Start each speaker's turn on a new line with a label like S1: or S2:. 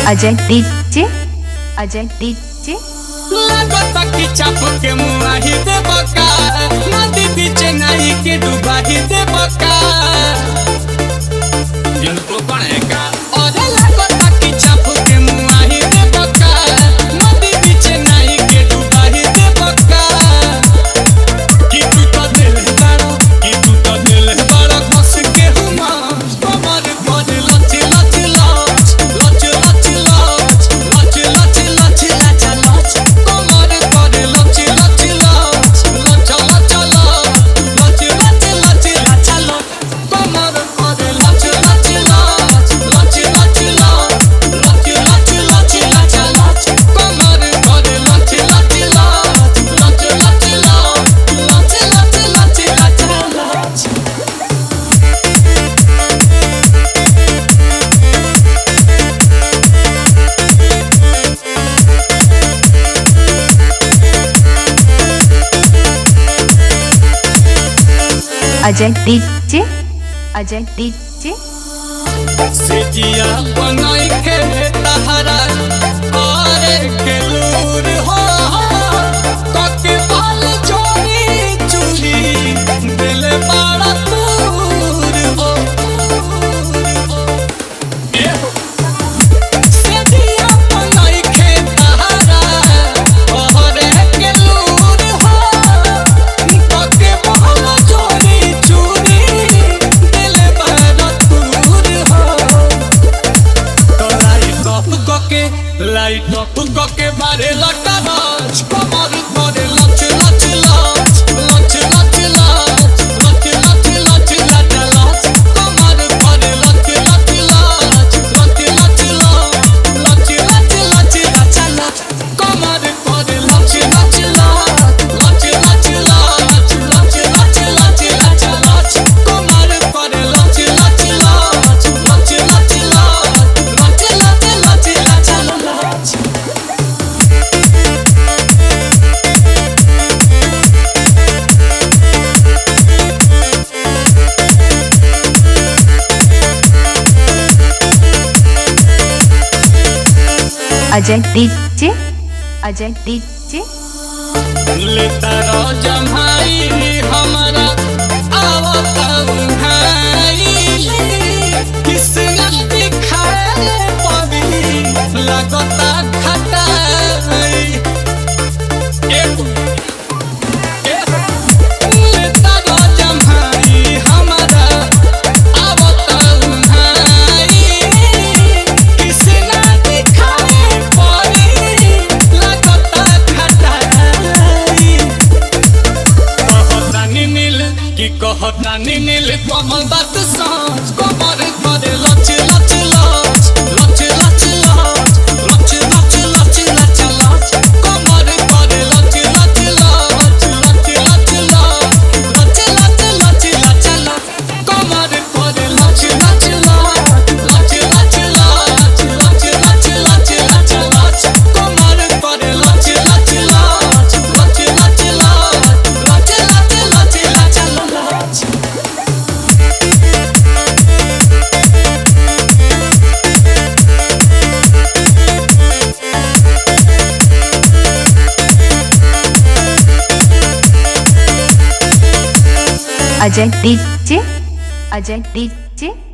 S1: Ajay DJ Ajay DJ
S2: लगता कि चाप के मुआही दे बका नदी बीच नहीं के डुबाही दे बका इनको बनेगा और लगता कि चाप के मुआही दे बका नदी बीच नहीं के डुबाही दे बका कि तू तो दिल बड़ा कस के हुमा कमर पर लच लच लच लच लच लच लच लच लच लच कमर पर लच लच लच लच लच लच लच लच लच लच कमर पर लच लच लच लच लच लच लच लच लच लच कमर पर लच लच लच लच लच लच लच लच लच
S1: अजय डीजे अजय डीजे
S2: सिजिया बनाई के तहरा और के लूर हो कके बाल चोरी चूड़ी दिल बड़ा दूर हो सिजिया बनाई के तहरा और के लूर हो कके बाल चोरी चूड़ी दिल बड़ा दूर हो लाइट अप के मारे लटा नाच कमर करे लच लच लच लच लच लच लच लच लच लच लच कमर करे लच लच लच लच लच लच लच लच लच लच कमर करे लच लच लच लच लच लच लच लच लच लच कमर करे लच लच लच लच लच लच लच लच
S1: अजय डीजे अजय डीजे
S2: लेता रो जमाई हमारा आवत उहाई किसना दिखाए पवी लगता खटाई लेता रो जमाई हमारा आवत उहाई किसना दिखाए पवी लगता खटाई कहतानी नील कमल बात सांस कमर करे लच लच लच लच लच लच लच लच लच लच लच कमर करे लच लच लच लच लच लच लच लच लच लच कमर करे लच लच लच लच लच लच लच लच लच लच कमर करे लच लच लच लच लच लच लच लच लच
S1: अजय डीजे अजय डीजे